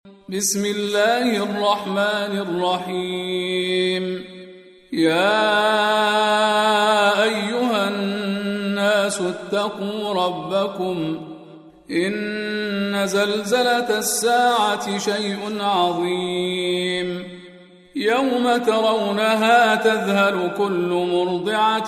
بسم الله الرحمن الرحيم. يا أيها الناس اتقوا ربكم إن زلزلة الساعة شيء عظيم يوم ترونها تذهل كل مرضعة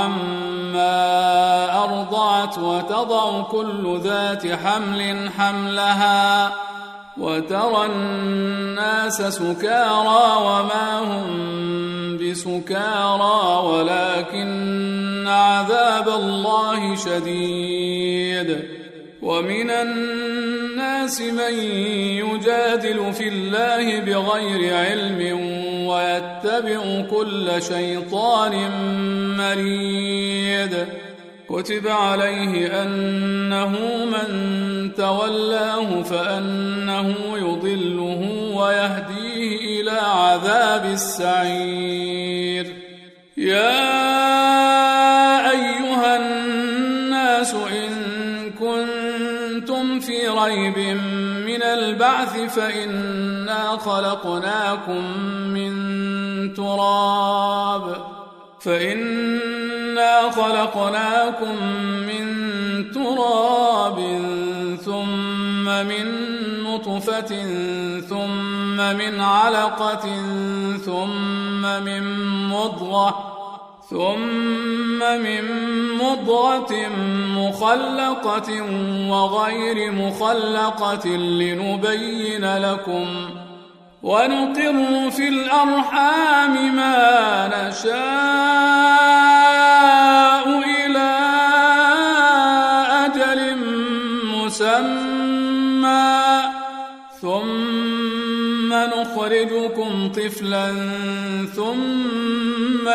عما أرضعت وتضع كل ذات حمل حملها وترى الناس سكارى وما هم بسكارى ولكن عذاب الله شديد. ومن الناس من يجادل في الله بغير علم ويتبع كل شيطان مريد. كتب عليه أنه من تولاه فأنه يضله ويهديه إلى عذاب السعير. يا أيها الناس إن كنتم في ريب من البعث فإنا خلقناكم من تراب ثم من نطفة ثم من علقة ثم من مضغة مخلقة وغير مخلقة لنبين لكم ونقر في الأرحام ما نشاء إلى أجل مسمى ثم نخرجكم طفلا ثم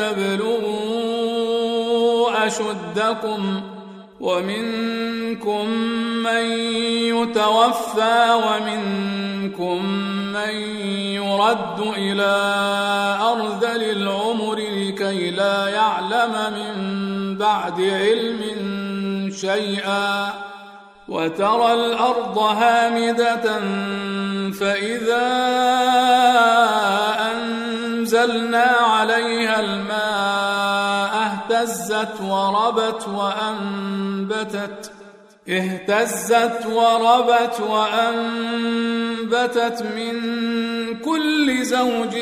لتبلغوا أشدكم ومنكم من يتوفى ومنكم من يرد إلى أرذل العمر لكي لا يعلم من بعد علم شيئا. وترى الأرض هامدة فإذا أنزلنا عليها الماء اهتزت وربت وأنبتت من كل زوج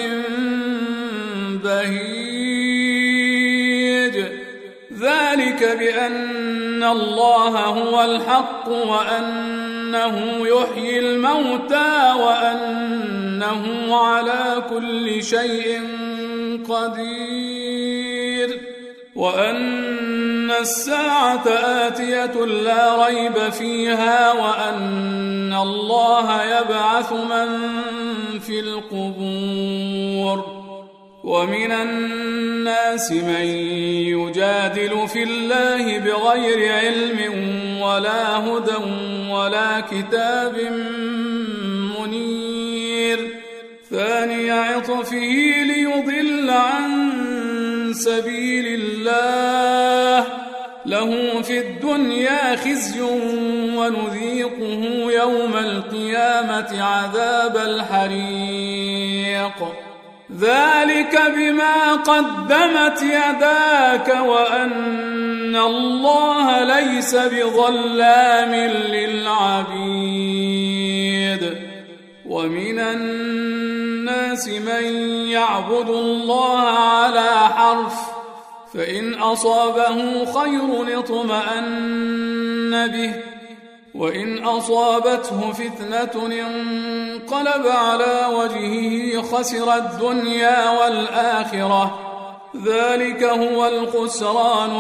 بهيج. ذلك بأن الله هو الحق وأنه يحيي الموتى وأنه على كل شيء قدير وأن الساعة آتية لا ريب فيها وأن الله يبعث من في القبور. ومن الناس من يجادل في الله بغير علم ولا هدى ولا كتاب منير. ثاني عطفه ليضل عن سبيل الله له في الدنيا خزي ونذيقه يوم القيامة عذاب الحريق. ذلك بما قدمت يداك وأن الله ليس بظلام للعبيد. ومن الناس من يعبد الله على حرف فإن أصابه خير اطمأن به وإن أصابته فتنة انقلب على وجهه خسر الدنيا والآخرة ذلك هو الخسران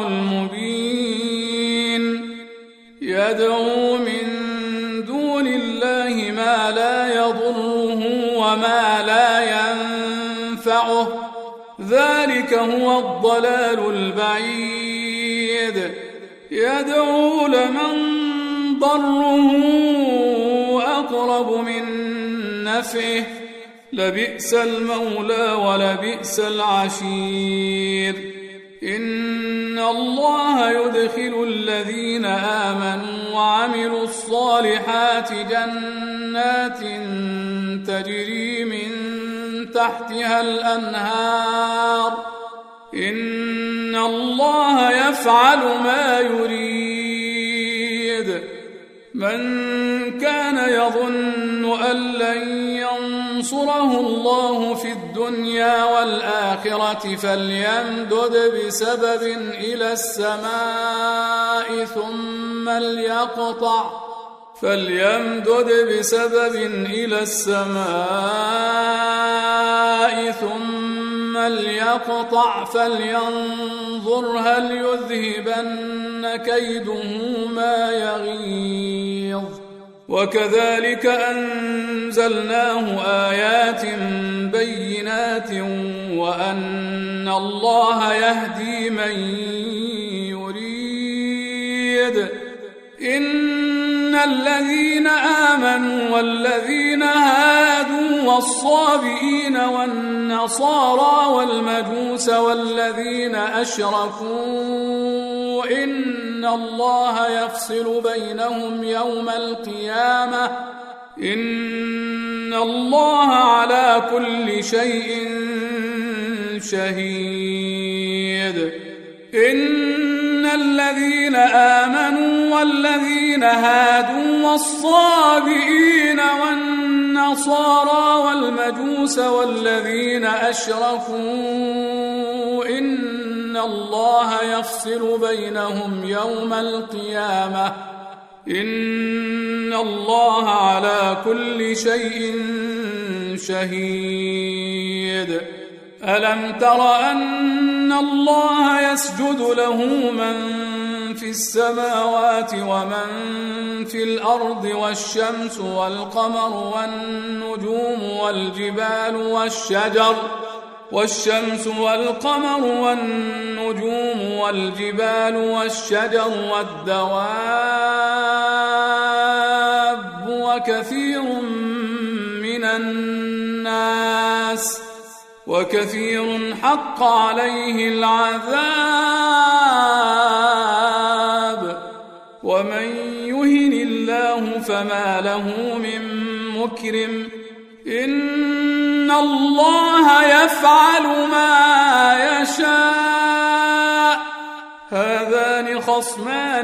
المبين. يدعو من دون الله ما لا يضره وما لا ينفعه ذلك هو الضلال البعيد. يدعو لمن ضره أقرب من نفعه لبئس المولى ولبئس العشير. إن الله يدخل الذين آمنوا وعملوا الصالحات جنات تجري من تحتها الأنهار إن الله يفعل ما يريد. من كان يظن أن لن ينصره الله في الدنيا والآخرة فليمدد بسبب إلى السماء ثم ليقطع فلينظر هل يذهبن كيده ما يغيظ. وكذلك أنزلناه آيات بينات وأن الله يهدي من يريد. إن الذين آمنوا والذين هادوا والصابئين والنصارى والمجوس والذين أشركوا إن الله يفصل بينهم يوم القيامة إن الله على كل شيء شهيد. إن الذين آمنوا والذين هادوا والصابئين والنصارى والمجوس والذين أشركوا إن الله يفصل بينهم يوم القيامة إن الله على كل شيء شهيد. ألم تر أن الله يسجد له من في السماوات ومن في الأرض والشمس والقمر والنجوم والجبال والشجر والدواب وكثير حق عليه العذاب ومن يهن الله فما له من مكرم إن الله يفعل ما يشاء. هذان خصمان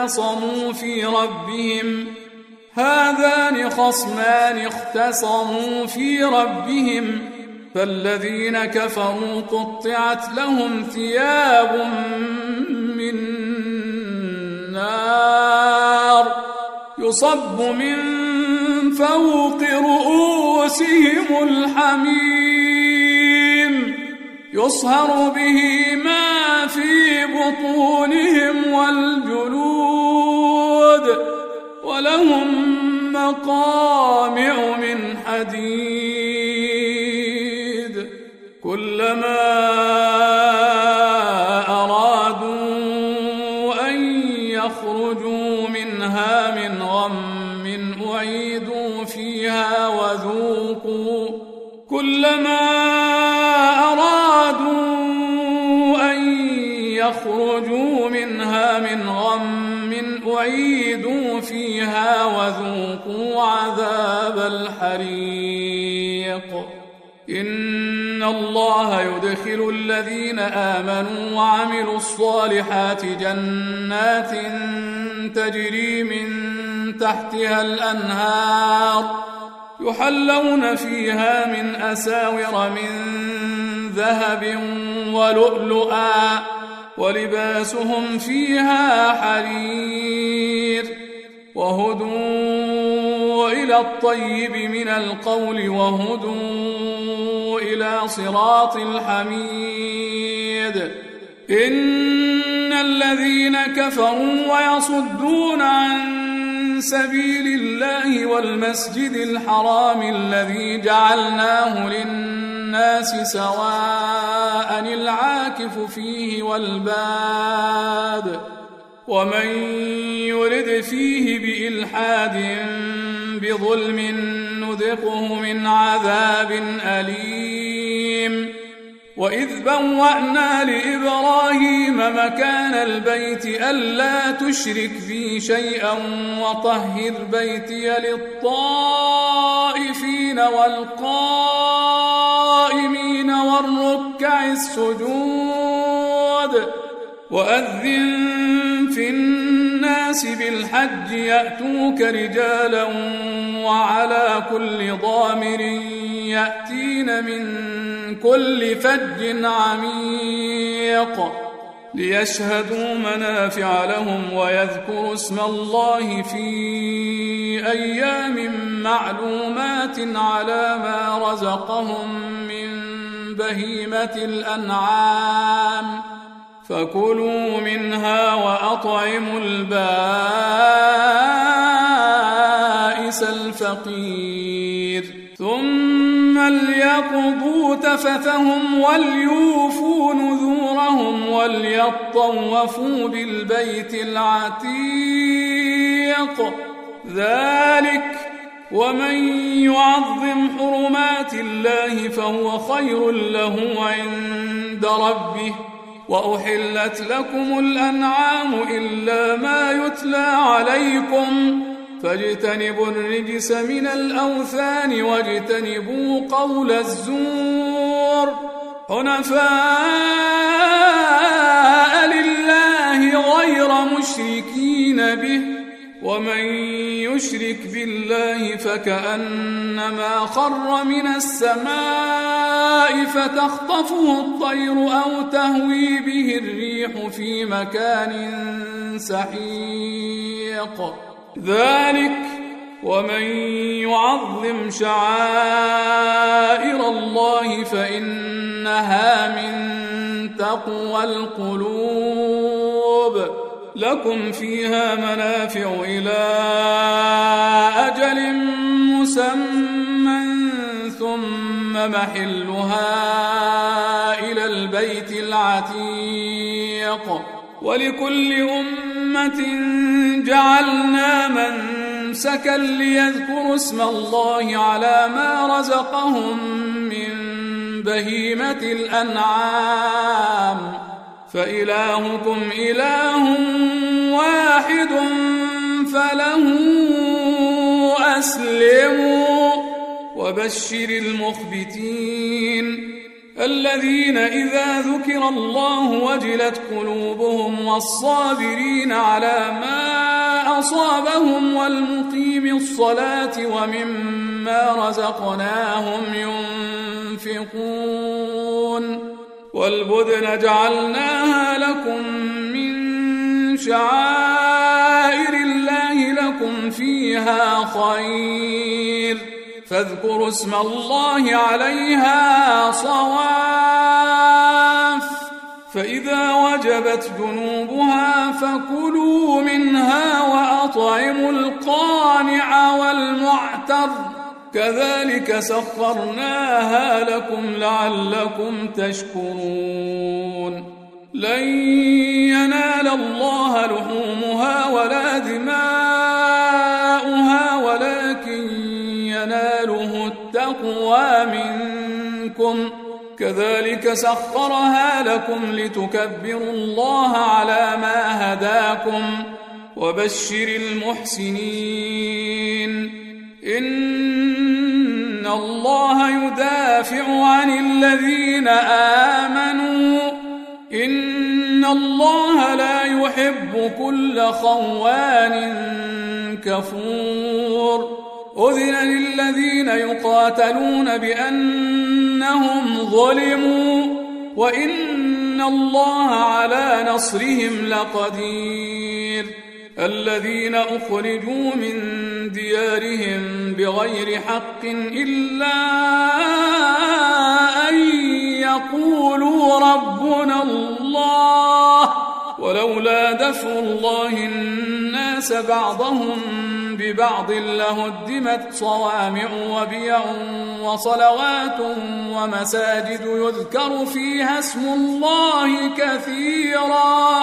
اختصموا في ربهم فالذين كفروا قطعت لهم ثياب من نار يصب من فوق رؤوسهم الحميم يصهر به ما في بطونهم والجلود ولهم مقامع من حديد كلما أرادوا أن يخرجوا منها من غم أعيدوا فيها وذوقوا عذاب الحريق. إن الله يدخل الذين آمنوا وعملوا الصالحات جنات تجري من تحتها الأنهار يحلون فيها من أساور من ذهب ولؤلؤا ولباسهم فيها حرير وهدوا إلى الطيب من القول وهدوا إلى صراط الحميد. إن الذين كفروا ويصدون عن سبيل الله والمسجد الحرام الذي جعلناه للناس سواء العاكف فيه والباد ومن يرد فيه بإلحاد بظلم نذقه من عذاب أليم. وإذ بوأنا لإبراهيم مكان البيت ألا تشرك بي شيئا وطهر بيتي للطائفين والقائمين والركع السجود وأذن في الناس بالحج يأتوك رجالا وعلى كل ضامر يأتين من كل فج عميق ليشهدوا منافع لهم ويذكروا اسم الله في أيام معلومات على ما رزقهم من بهيمة الأنعام فكلوا منها وأطعموا البائس الفقير ثم ليقضوا تفثهم وليوفوا نذورهم وليطوفوا بالبيت العتيق ذلك ومن يعظم حرمات الله فهو خير له عند ربه وأحلت لكم الأنعام إلا ما يتلى عليكم فاجتنبوا الرجس من الأوثان واجتنبوا قول الزور حنفاء لله غير مشركين به ومن يشرك بالله فكأنما خر من السماء فتخطفه الطير أو تهوي به الريح في مكان سحيق ذلك ومن يعظم شعائر الله فإنها من تقوى القلوب لكم فيها منافع إلى أجل مسمى ثم محلها إلى البيت العتيق ولكل أمة جعلنا منسكا ليذكروا اسم الله على ما رزقهم من بهيمة الأنعام فإلهكم إله واحد فله أسلموا وبشر المخبتين الذين إذا ذكر الله وجلت قلوبهم والصابرين على ما أصابهم والمقيم الصلاة ومما رزقناهم ينفقون والبدن جعلناها لكم من شعائر الله لكم فيها خير فاذكروا اسم الله عليها صواف فإذا وجبت جنوبها فكلوا منها وأطعموا القانع والمعتر كذلك سخرناها لكم لعلكم تشكرون لن ينال الله لحومها ولا دماؤها ولكن يناله التقوى منكم كذلك سخرها لكم لتكبروا الله على ما هداكم وبشر المحسنين إن الله يدافع عن الذين آمنوا إن الله لا يحب كل خوان كفور أذن للذين يقاتلون بأنهم ظلموا وإن الله على نصرهم لقدير الذين أخرجوا من ديارهم بغير حق إلا أن يقولوا ربنا الله ولولا دفع الله الناس بعضهم ببعض لهدمت صوامع وبيع وصلوات ومساجد يذكر فيها اسم الله كثيرا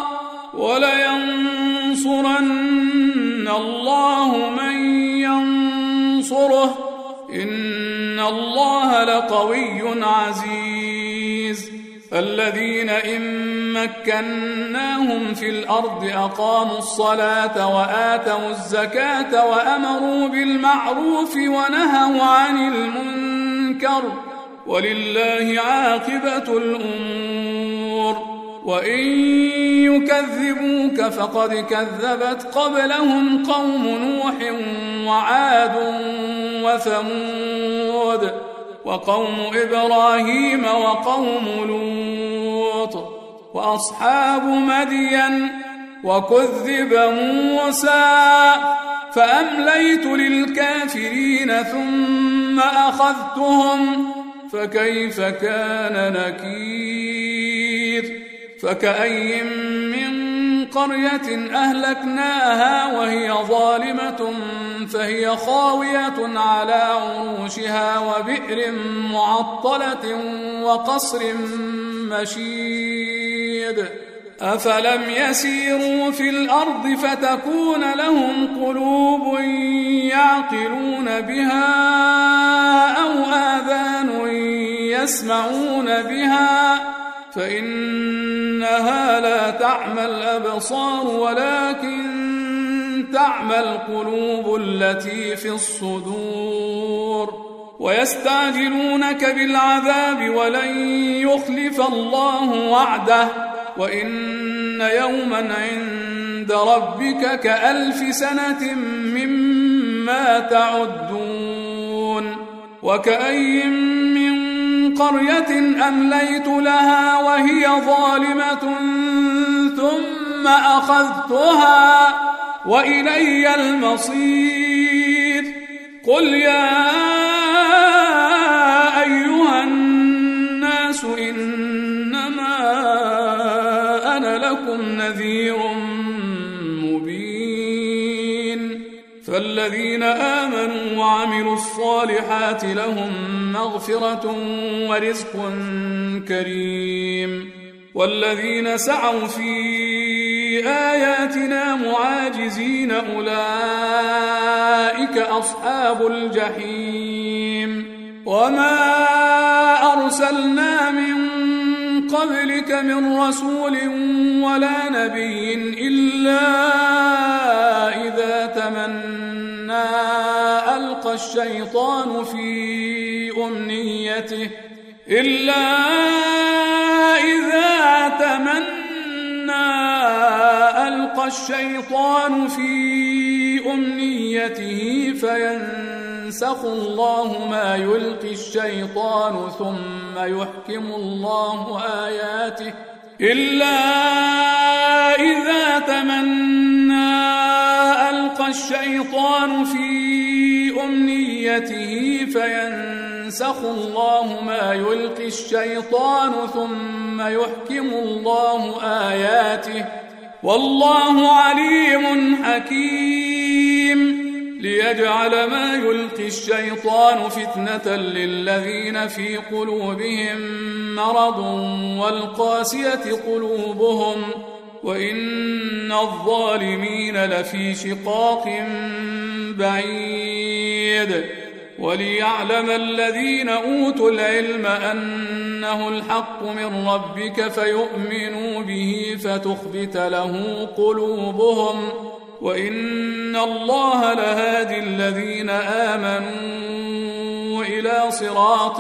ولينصرن الله من ينصره إن الله لقوي عزيز الذين إن مكناهم في الأرض أقاموا الصلاة وآتوا الزكاة وأمروا بالمعروف ونهوا عن المنكر ولله عاقبة الأمور وإن يكذبوك فقد كذبت قبلهم قوم نوح وعاد وثمود وقوم إبراهيم وقوم لوط وأصحاب مدين وكذب موسى فأمليت للكافرين ثم أخذتهم فكيف كان نكير فكأي من قرية أهلكناها وهي ظالمة فهي خاوية على عروشها وبئر معطلة وقصر مشيد أفلم يسيروا في الأرض فتكون لهم قلوب يعقلون بها أو آذان يسمعون بها فإنها لا تعمى الأبصار ولكن تعمى القلوب التي في الصدور ويستعجلونك بالعذاب ولن يخلف الله وعده وإن يوما عند ربك كألف سنة مما تعدون وكأي من قرية أمليت لها وهي ظالمة ثم أخذتها وإلي المصير قل يا أيها الناس إنما أنا لكم نذير مبين فالذين آمنوا وعملوا الصالحات لهم مغفرة ورزق كريم والذين سعوا في آياتنا معاجزين أولئك أصحاب الجحيم وما أرسلنا من قبلك من رسول ولا نبي إلا إذا تمنى ألقى الشيطان في أمنيته فينسخ الله ما يلقي الشيطان ثم يحكم الله آياته إلا إذا تمنى ألقى الشيطان في أمنيته فينسخ الله ما يلقي الشيطان ثم يحكم الله آياته والله عليم حكيم ليجعل ما يلقي الشيطان فتنة للذين في قلوبهم مرض والقاسية قلوبهم وإن الظالمين لفي شقاق بعيد وليعلم الذين أوتوا العلم أنه الحق من ربك فيؤمنوا به فتخبت له قلوبهم وإن الله لهادي الذين آمنوا إلى صراط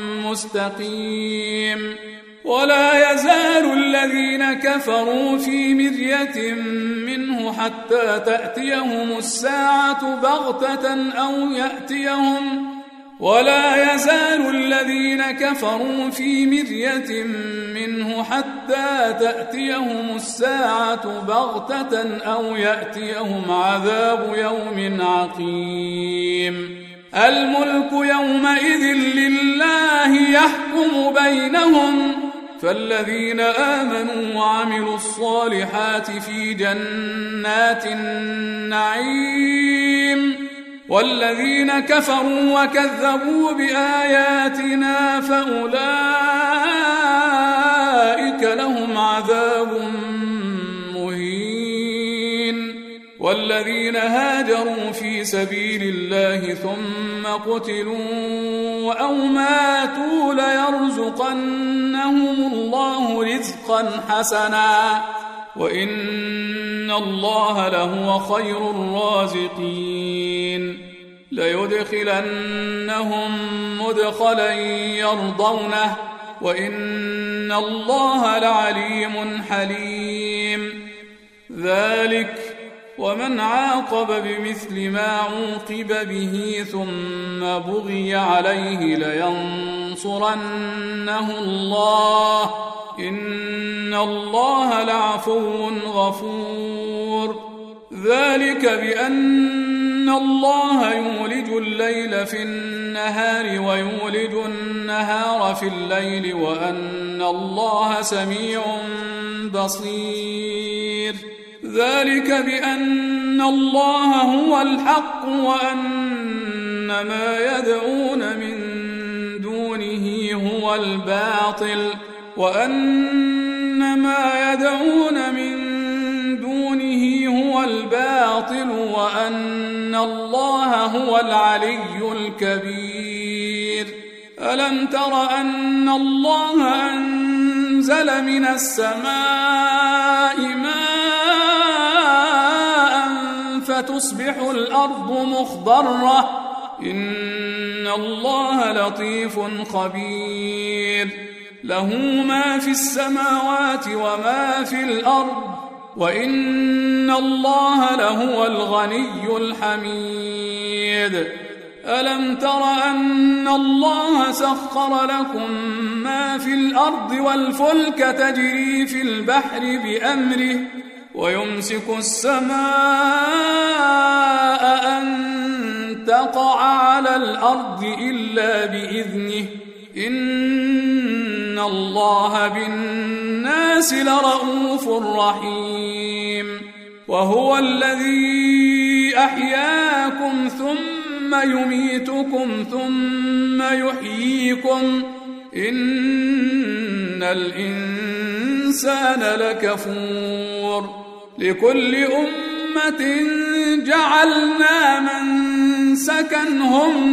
مستقيم ولا يزال الذين كفروا في مرية منه حتى تأتيهم الساعة بغتة أو يأتيهم ولا يزال الذين كفروا في مرية منه حتى تأتيهم الساعة بغتة أو يأتيهم عذاب يوم عقيم الملك يومئذ لله يحكم بينهم فالذين آمنوا وعملوا الصالحات في جنات النعيم والذين كفروا وكذبوا بآياتنا فأولئك لهم عذاب مهين والذين هاجروا في سبيل الله ثم قتلوا أو ماتوا ليرزقنهم الله رزقا حسنا وإن الله لهو خير الرازقين ليدخلنهم مدخلا يرضونه وإن الله لعليم حليم ذلك ومن عاقب بمثل ما عوقب به ثم بغي عليه لينصرنه الله إن الله لعفو غفور ذلك بأن الله يولج الليل في النهار ويولج النهار في الليل وأن الله سميع بصير ذلك بأن الله هو الحق وأن ما يدعون من دونه هو الباطل وأن ما يدعون من دونه هو الباطل وأن الله هو العلي الكبير ألم تر أن الله أنزل من السماء ماء فتصبح الأرض مخضرة إن الله لطيف خبير له ما في السماوات وما في الأرض وإن الله لهو الغني الحميد ألم تر أن الله سخر لكم ما في الأرض والفلك تجري في البحر بأمره ويمسك السماء أن تقع على الأرض إلا بإذنه إن الله بالناس لرؤوف رحيم وهو الذي أحياكم ثم يميتكم ثم يحييكم إن الإنسان لكفور لكل أمة جعلنا منسكا هم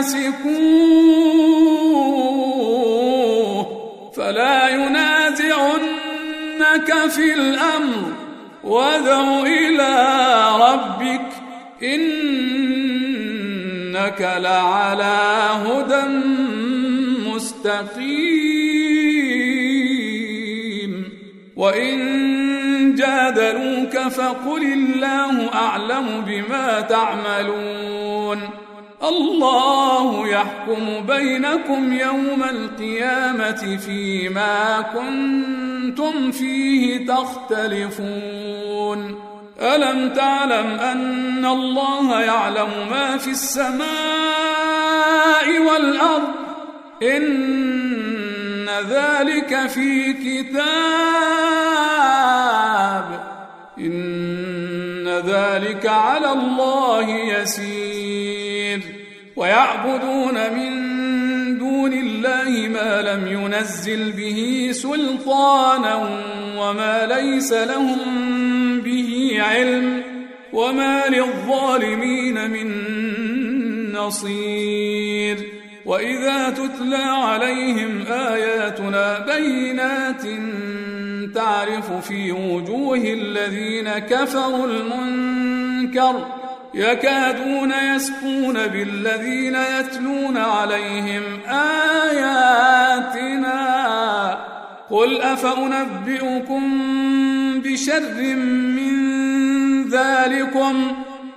ناسكوه فلا ينازعنك في الأمر وادع إلى ربك إنك لعلى هدى مستقيم وإن جادلوك فقل الله أعلم بما تعملون الله يحكم بينكم يوم القيامة فيما كنتم فيه تختلفون ألم تعلم أن الله يعلم ما في السماء والأرض إن ذلك في كتاب إن ذلك على الله يسير ويعبدون من دون الله ما لم ينزل به سلطانا وما ليس لهم به علم وما للظالمين من نصير وإذا تتلى عليهم آياتنا بينات تعرف في وجوه الذين كفروا المنكر يكادون يسقون بالذين يتلون عليهم آياتنا قل أفأنبئكم بشر من ذلكم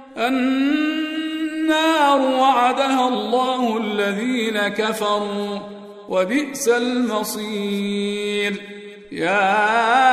النار وعدها الله الذين كفروا وبئس المصير يا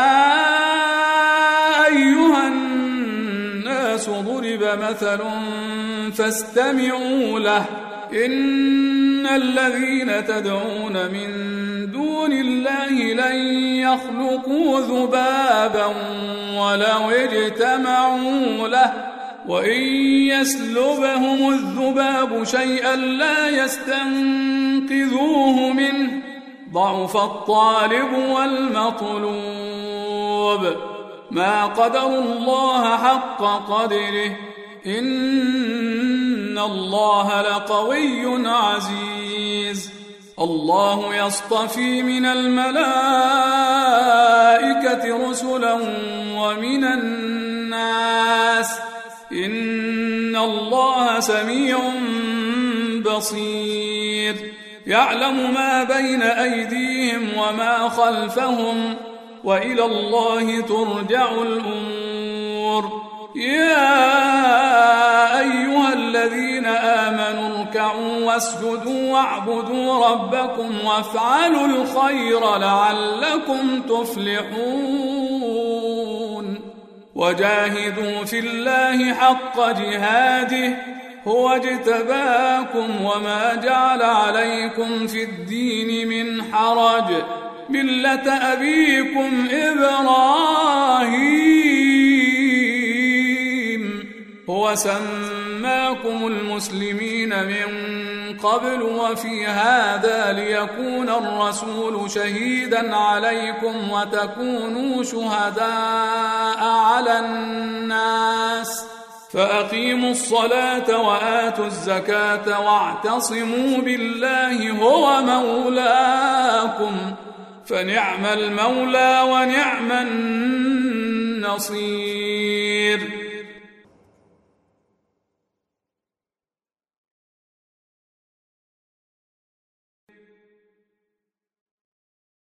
أيها الناس ضرب مثل فاستمعوا له إن الذين تدعون من دون الله لن يخلقوا ذبابا ولو اجتمعوا له وإن يسلبهم الذباب شيئا لا يستنقذوه منه ضعف الطالب والمطلوب ما قدروا الله حق قدره إن الله لقوي عزيز الله يصطفي من الملائكة رسلا ومن الناس إن الله سميع بصير يعلم ما بين أيديهم وما خلفهم وإلى الله ترجع الأمور يا أيها الذين آمنوا اركعوا واسجدوا واعبدوا ربكم وافعلوا الخير لعلكم تفلحون وجاهدوا في الله حق جهاده هو اجتباكم وما جعل عليكم في الدين من حرج ملة أبيكم إبراهيم هو سماكم المسلمين من قبل وفي هذا ليكون الرسول شهيدا عليكم وتكونوا شهداء على الناس فأقيموا الصلاة وآتوا الزكاة واعتصموا بالله هو مولاكم فنعم المولى ونعم النصير